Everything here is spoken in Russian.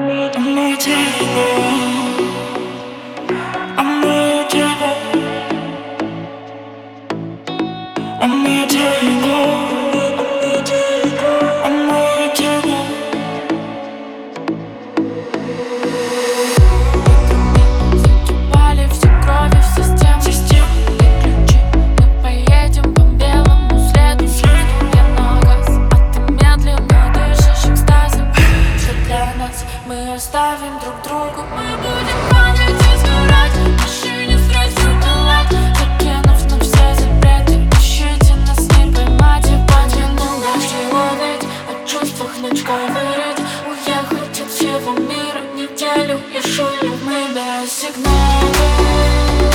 Мы оставим друг другу, мы будем падать и сгорать, в машине страстью пылать, закинув на все запреты. Ищите нас, не поймать и потянуть дождь ловить, о чувствах ночкой вырыть, уехать от всего мира. Неделю я шулю, мы без сигнала.